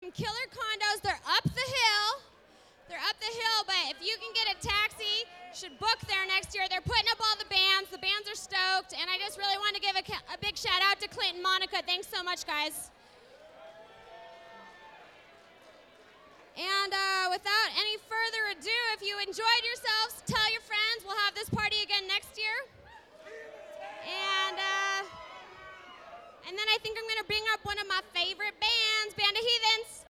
some killer condos. They're up the hill. But if you can get a taxi, you should book there next year. They're putting up all the bands. The bands are stoked, and I just really want to give a big shout out to Clint and Monica. Thanks so much, guys. And without any further ado, if you enjoyed yourselves, tell your friends. We'll have this party again next year. And then I think I'm going to bring up one of my favorite bands, Band of Heathens.